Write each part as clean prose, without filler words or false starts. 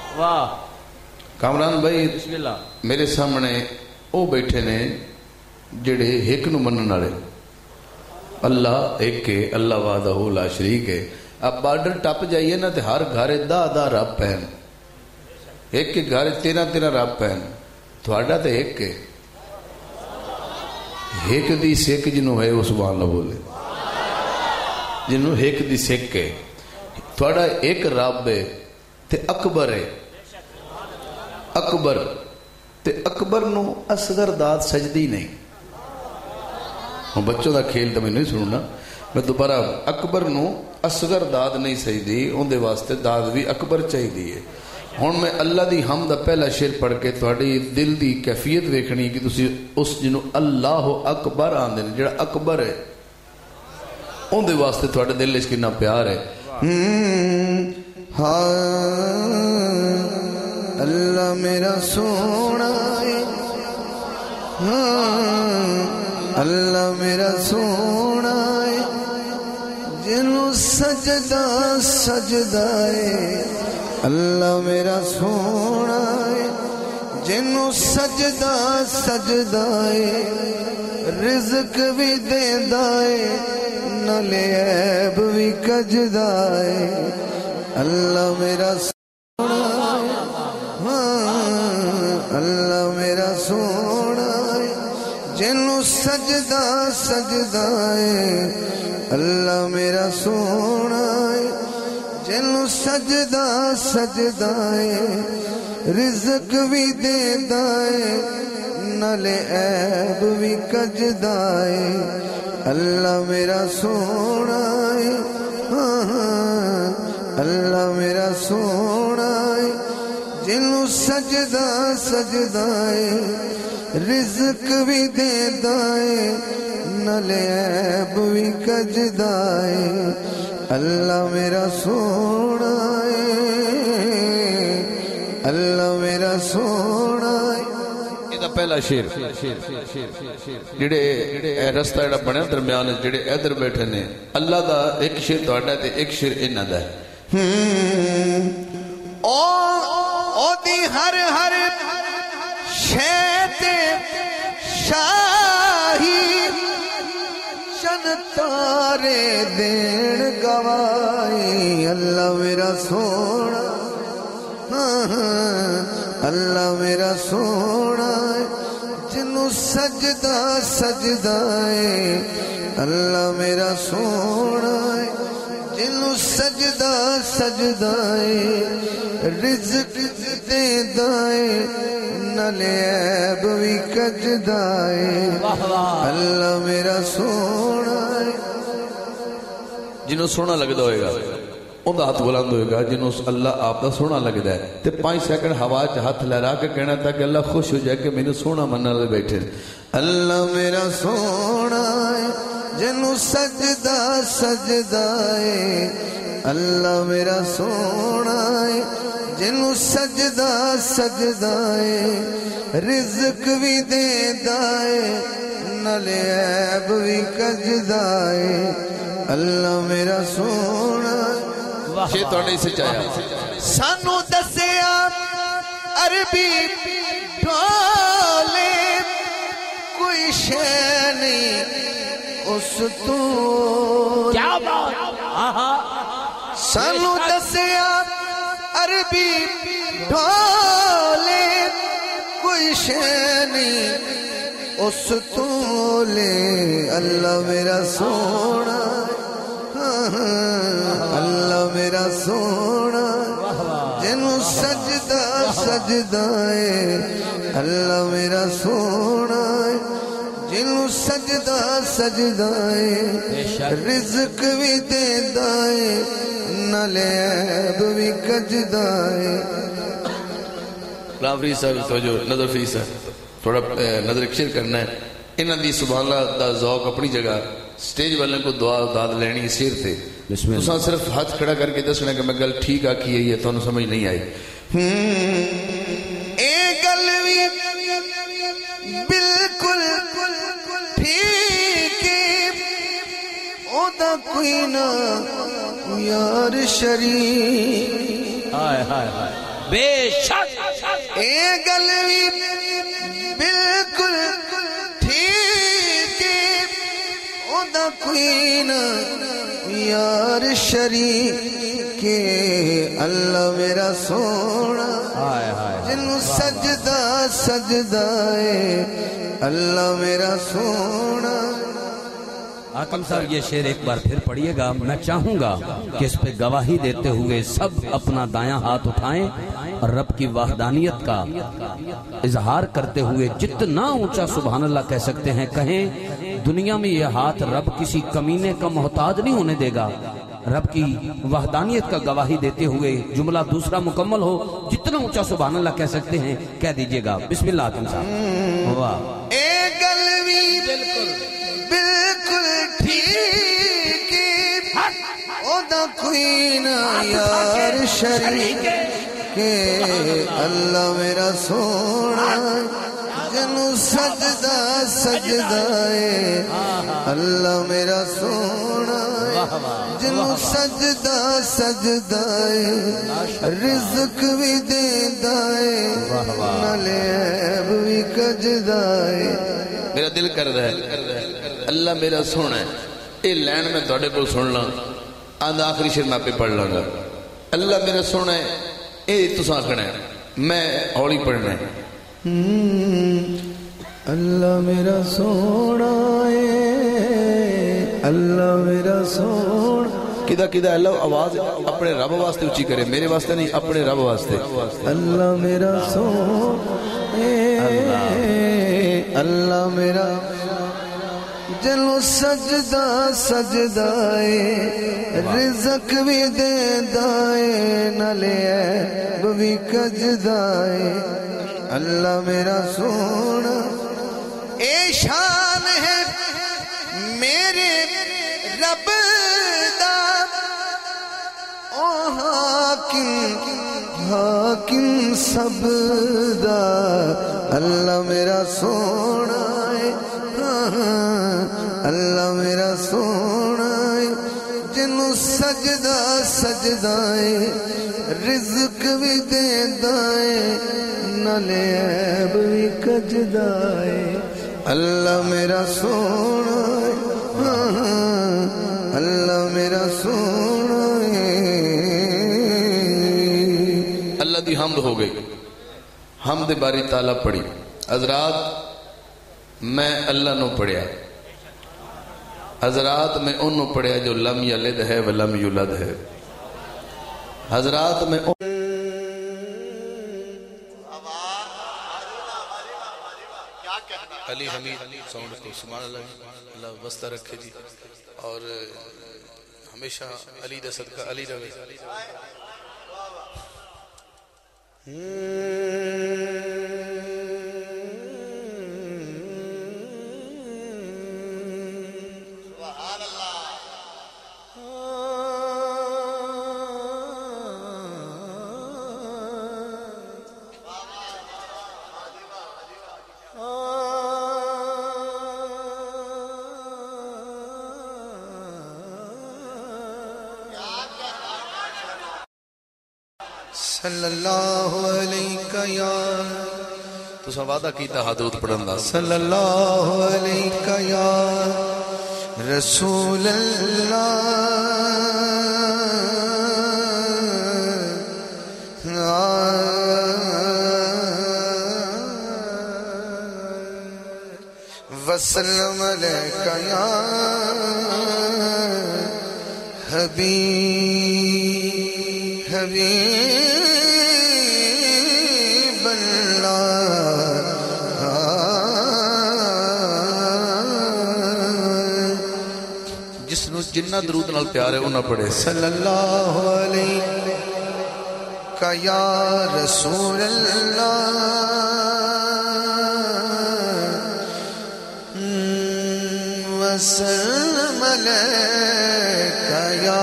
واہ کامران بھائی بسم اللہ. میرے سامنے وہ بیٹھے نے جڑے ایک نو منن والے اللہ ایک ہے اللہ وحدہ لا شریک ہے. اب بارڈر ٹپ جائیے نا تو ہر گھر دا رب پہن ایک کے گھر 13 رب پہن تھوڑا تو ایک ہے ایک دی سکھ جنوں ہے وہ سبحان اللہ بولے جنوں ایک دی سکھ ہے تھوڑا ایک رب ہے تے اکبر ہے اکبر تے اکبر نو اصغر داد سجدی نہیں. بچوں دا کھیل تو میں نہیں سننا میں دوبارہ اکبر نو اصغر داد نہیں سجدی ان دے واسطے داد بھی اکبر چاہیے. ہن میں اللہ دی حمد دا پہلا شعر پڑھ کے تہاڈی دل دی کیفیت ویکھنی کہ تسی اس جنوں اللہ اکبر آندے نے جڑا اکبر ہے ان دے واسطے تہاڈے دل وچ کتنا پیار ہے. اللہ میرا سونا ہے اللہ میرا سونا ہے جنوں سجدہ سجدہ ہے اللہ میرا سونا ہے جنوں سجدہ سجدہ ہے رزق بھی دیندا ہے نالے عیب بھی کجدا ہے اللہ میرا سونا ہے اللہ میرا سونا ہے جنوں سجدہ سجدہ ہے اللہ میرا سونا ہے جنوں سجدہ سجدہ ہے رزق بھی دیندا ہے نالے عیب بھی کجدا ہے اللہ میرا سونا ہے اللہ میرا سونا ہے جنوں سجدہ سجدہ ہے رزق بھی دیندا ہے نالے عیب بھی کجدا ہے اللہ میرا سونا ہے اللہ میرا سونا ہے. یہ پہلا شیر جڑے رستہ جڑا بنیا درمیان جڑے ادھر بیٹھے نے اللہ دا ایک شیر تہاڈا تے ایک شیر انہاں دا ہے. او دی ہر ہر شے تے شاہی چن تارے دین گوائی اللہ میرا سونا اللہ میرا سونا ہے جنوں سجدہ سجدہ ہے اللہ میرا سونا ہے جنوں سجدہ سجدہ ہے رزق دیندا ہے نالے عیب بھی کجدا ہے اللہ میرا سونا ہے. جنوں سونا لگدا ہوئے گا ان دا ہاتھ بلند ہوئے گا جنوں اللہ آپ دا سونا لگدا ہے تے 5 سیکنڈ ہوا چ ہاتھ لہرا کے کہنا تھا کہ اللہ خوش ہو جائے کہ مینوں سونا منن والے بیٹھے. اللہ میرا سونا ہے جنوں سجدہ سجدہ ہے اللہ میرا سونا ہے جنوں سجدہ سجدہ ہے رزق بھی دیندا ہے نالے عیب بھی کجدا ہے اللہ میرا سونا ہے. شیر تہاڈے سے چاہیا سانو دسیا عربی ڈھولے کوئی شے نہیں اس تو کیا بات سانو دسیا عربی ڈھولے کوئی شے نہیں اس تو لے اللہ میرا سونا اللہ میرا سونا جنوں سجدہ سجدہ ہے اللہ میرا سونا ہے جنوں سجدہ سجدہ ہے رزق بھی دیندا ہے نالے عیب بھی کجدا ہے. غلام فرید صاحب توجہ نظر فرید صاحب تھوڑا نظر اکشیر کرنا ہے. انہاں دی سبحان اللہ دا ذوق اپنی جگہ سٹیج والے کو دعا داد لینی سیر تھے تساں صرف ہاتھ کھڑا کر کے دسنا کہ میں گل ٹھیک آکھی ہے یہ تانوں سمجھ نہیں آئی. اے گل وی بالکل ٹھیک ہے او دا کوئی نہ یار شریک ہائے ہائے ہائے بے شک اے گل وی بالکل ٹھیک اوندا کوئی نہ یار شریک اللہ میرا سونا جنوں سجدہ سجدہ ہے اللہ میرا سونا. حاکم صاحب یہ شعر ایک بار پھر پڑھیے گا. میں چاہوں گا کہ اس پہ گواہی دیتے ہوئے سب اپنا دایاں ہاتھ اٹھائیں اور رب کی وحدانیت کا اظہار کرتے ہوئے جتنا اونچا سبحان اللہ کہہ سکتے ہیں کہیں. دنیا میں یہ ہاتھ رب کسی کمینے کا محتاج نہیں ہونے دے گا. رب کی وحدانیت کا گواہی دیتے ہوئے جملہ دوسرا مکمل ہو. جتنا اونچا سبحان اللہ کہہ سکتے ہیں کہہ دیجئے گا. بسم اللہ حاکم صاحب. واہ اے گل وی بالکل ٹھیک اوندا کوئی نہ یار شریک اللہ میرا سونا جنوں سجدہ سجدہ ہے اللہ میرا سونا جنوں سجدہ سجدہ ہے رزق بھی دیندا ہے نالے عیب بھی کجدا ہے. میرا دل کر رہا ہے اللہ میرا سونا ہے. یہ لین میں تھوڑے کو سن لاں آدھا آخری شعر میں پہ پڑھ لاں گا. اللہ میرا سونا ہے یہ تساں آکھنا ہے میں ہولی پڑھنا ہے. اللہ میرا سونا ہے اللہ میرا سونا. کدہ کدہ اللہ آواز اپنے رب واسطے اچھی کرے میرے واسطے نہیں اپنے رب واسطے. اللہ میرا سونا اللہ میرا جنوں سجدہ سجدہ ہے رزق بھی دیندا ہے نالے عیب بھی کجدا ہے اللہ میرا سونا. اے شان ہے میرے رب دا او حاکم سب دا اللہ میرا سونا ہے اللہ میرا سونا ہے جنوں سجدہ سجدہ ہے رزق بھی دیندا ہے نالے عیب بھی کجدا ہے اللہ میرا سونا ہے اللہ میرا سونا ہے. اللہ دی حمد ہو گئی. حمد باری تعالیٰ پڑھی. حضرات میں اللہ نو پڑھیا حضرات میں انہوں پڑھیا جو لم یلد ہے ولم یولد ہے. حضرات میں علی حمید ساؤنڈ کو سبحان اللہ اللہ وسطہ رکھے جی اور ہمیشہ علی دا صدقہ علی رہے. صلی اللہ علیہ یا تو سا وعدہ کیتا حدود پڑھن دا صلی اللہ علیہ یا رسول اللہ وسلم علیہ یا حبیب حبیب اللہ جس نو جنہ درود نال پیار ہے انہاں پڑھے صلی اللہ علیہ یا رسول اللہ وسلم علیہ یا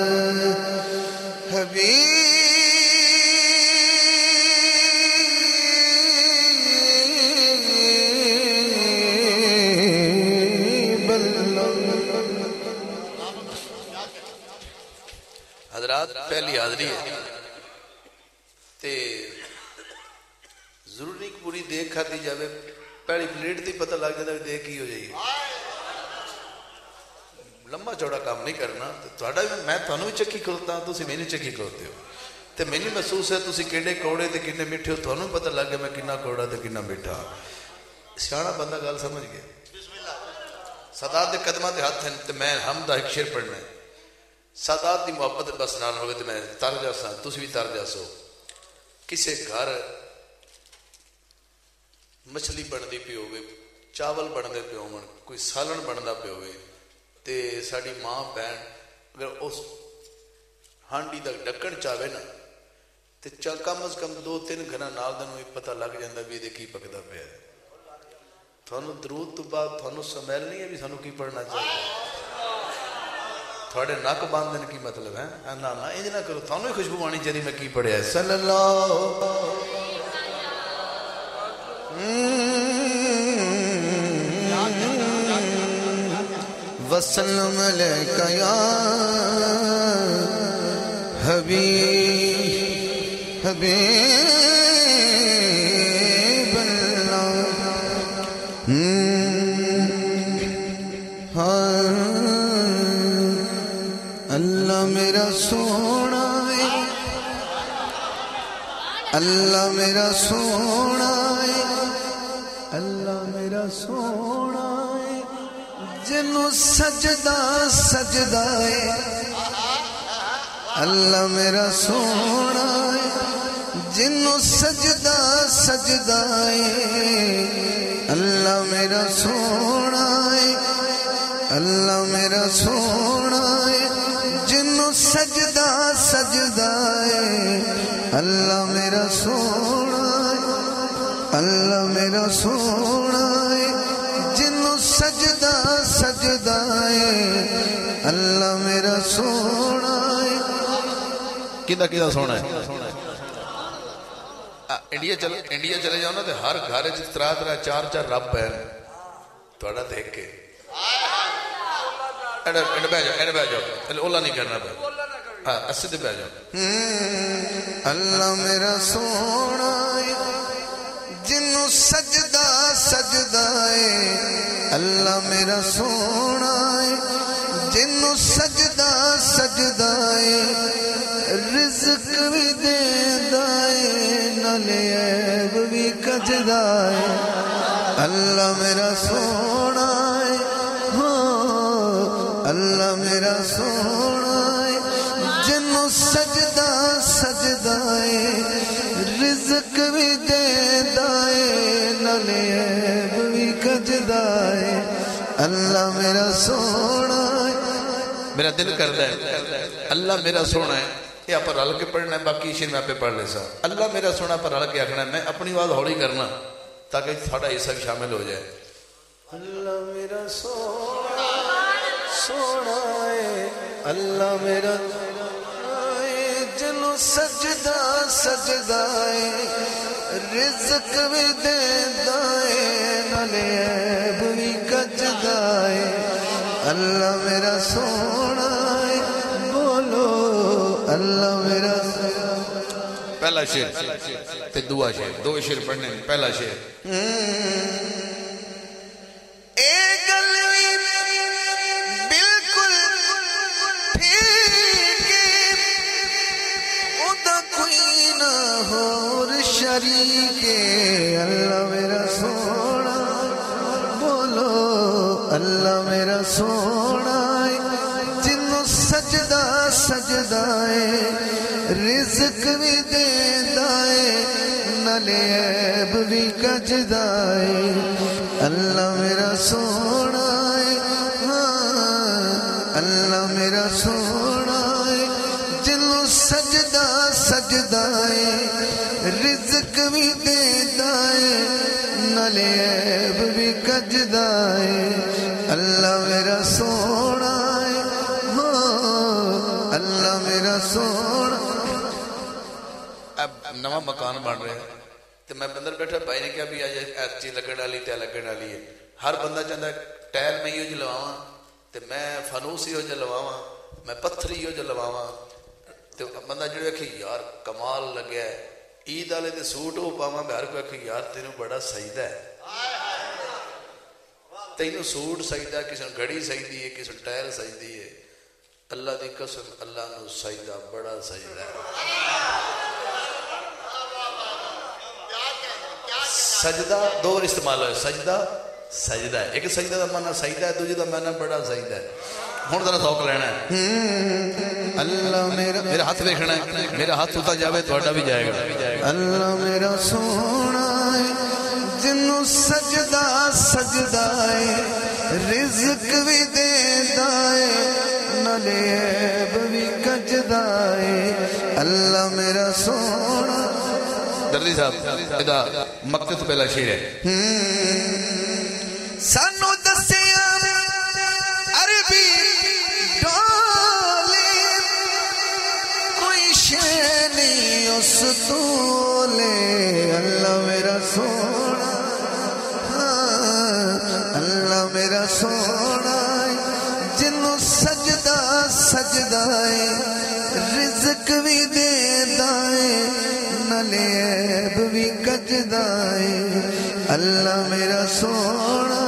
حبیب اللہ. حضرات پہلی حاضری ہے تے ضرور نہیں کہ پوری دیکھ کھاتی جائے، پہلی پلیٹ تے پتہ لگ جاتا ہے دیکھ کی ہو جائیے. لمبا چوڑا کام نہیں کرنا. میں تھانوں بھی چکی کھلوتا ہوں، تسی مینوں چکی کھلوتے ہو، تے مینوں محسوس ہے تسی کیڑے کوڑے تے کنے میٹھے ہو، تھانوں پتہ لگ گیا میں کنا کوڑا تے کنا میٹھا. سیاڑا بندہ گل سمجھ گیا. سادات دے قدماں تے ہاتھ ہیں تے میں حمد دا ایک شعر پڑھنا ہے. سادات دی محبت بس نال ہوگی تے میں تر جاساں، تسی بھی تر جاسو. کسے گھر مچھلی بنتی پی ہوئے، چاول بنتے پے ہون، کوئی سالن بنتا پہ ہوئے تے ساری ماں بہن اگر اس ہانڈی دا ڈکن چاہے نا تے کم از کم 2-3 گھر نال دن پتہ لگ جاتا بھی یہ کی پکتا پیا ہے. تھانوں درود تو بعد تھانوں سمیل نہیں ہے بھی سانوں کی پڑھنا چاہیے. تھوڑے نک باندھ دن کی مطلب ہے نا نا انج نہ کرو، تھانوں ہی خوشبو آنی چاہیے میں کی پڑھیا ہے. صلی اللہ وسلم علیکہ یا حبیب اللہ. اللہ میرا سونا ہے، اللہ میرا سونا ہے، اللہ میرا سونا ہے، جنوں سجدہ سجدہ ہے. اللہ میرا سونا ہے، جنوں سجدہ سجدہ ہے. اللہ میرا سونا ہے، اللہ میرا سونا ہے، جنوں سجدہ سجدہ ہے. اللہ میرا سونا ہے، اللہ میرا سونا ہے، جنوں سجدہ سجدہ ہے. اللہ میرا سونا ہے. کدا سونا ہے. انڈیا چلے جاؤ نا تو ہر گھر 3 4 رب ہے تھوڑا دیکھ کے. بہ جاؤ اولا نہیں کرنا پہ اسے بہ جاؤ. اللہ میرا سونا ہے، جنوں سجدہ سجدہ ہے. اللہ میرا سونا ہے، جنوں سجدہ سجدہ ہے. رزق بھی دیندا ہے نالے عیب بھی کجدا ہے. اللہ میرا سونا ہے، اللہ میرا سونا ہے، جنوں سجدہ سجدہ ہے. رزق بھی دیندا ہے نالے عیب بھی کجدا ہے. اللہ میرا سونا ہے. میرا دل کرتا ہے اللہ میرا سونا ہے، یہ آپ رل کے پڑھنا ہے، باقی شیر میں آپ پڑھ لے سا. اللہ میرا سونا پر رل کے آخنا ہے. میں اپنی آواز ہولی کرنا تاکہ تھوڑا حصہ بھی شامل ہو جائے. اللہ میرا سونا سونا ہے، اللہ میرا جنوں سجدہ سجدہ ہے. رزق بھی دیندا ہے نالے عیب بھی کجدا ہے. اللہ میرا سونا ہے، بولو اللہ میرا. پہلا شیر تے دعا شیر، 2 شیر پڑھنے. پہلا شیر بالکل ٹھیک ادا کوئی نہ ہور شریک. اللہ میرا سونا، بولو اللہ میرا سونا ہے، جنوں سجدہ سجدہ ہے. رزق بھی دیندا ہے نالے عیب بھی کجدا ہے. اللہ میرا سونا ہے، اللہ میرا سونا ہے، جنوں سجدہ سجدہ ہے. رزق بھی دیندا ہے نالے عیب بھی کجدا ہے. اللہ میرا سونا ہے، اللہ میرا سونا. اب نواں مکان بن رہا ہے تو میں اندر بیٹھا بھائی نے کہا بھی آج چیز لگن والی تے لگن والی ہے. ہر بندہ چاہتا ہے ٹائل میں یہ لواواں تے میں فانوس ہی جو لواواں، میں پتھر ہی جو لواواں. تو بندہ جڑے کہ یار کمال لگیا ہے عید والے دے سوٹ وہ پاواں گھر کو کہ یار تینوں بڑا سجدہ ہے، تینوں سوٹ سجدہ، کسی نے گھڑی سجدی ہے، کسی نے ٹائر سجدی ہے. اللہ دی قسم اللہ نو سجدہ بڑا سجدہ ہے. سجدہ دو استعمال ہوئے، سجدہ سجدہ ہے. ایک سجدہ دا معنی سجدہ ہے، دوسری دا معنی بڑا سجدہ ہے. ہوں ذرا ذوق لینا ہے. اللہ میرا ہاتھ دیکھنا ہے، میرا ہاتھ اتنا جاوے تھوڑا بھی جائے گا. اللہ میرا سونا ہے جنوں سجدہ سجدہ ہے، رزق بھی دیندا ہے نالے عیب بھی کجدا ہے. اللہ میرا سونا. دردی صاحب ادا مکتے تو پہلا شعر ہے. سانو دسیا عربی ڈولے کوئی شے نہیں اس تولے. اللہ میرا سونا، اللہ میرا سونا جنوں سجدہ سجدہ ہے، رزق بھی دیندا ہے نالے عیب بھی کجدا ہے. اللہ میرا سونا،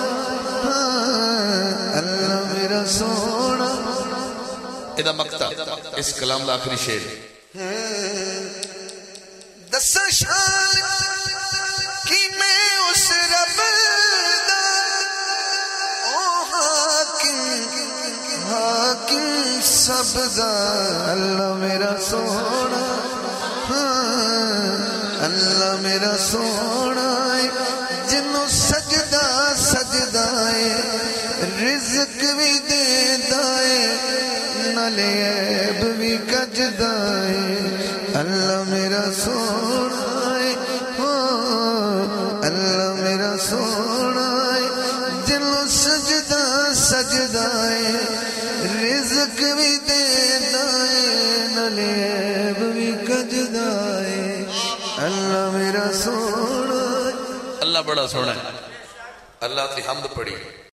اللہ میرا سونا. ادا مکتا اس کلام دا آخری شعر. دس شان کی میں اس رب دا، او حاکم حاکم سب دا. اللہ میرا سونا، اللہ میرا سونا جنوں سجدہ سجدہ ہے، رزق بھی دیندا ہے نالے عیب بھی کجدا ہے. اللہ میرا سونا ہے، اللہ میرا سونا جنوں سجدہ سجدہ ہے، رزق بھی دیندا ہے نالے عیب بھی کجدا ہے. اللہ میرا سونا. اللہ بڑا سونا ہے. اللہ کی حمد پڑھی.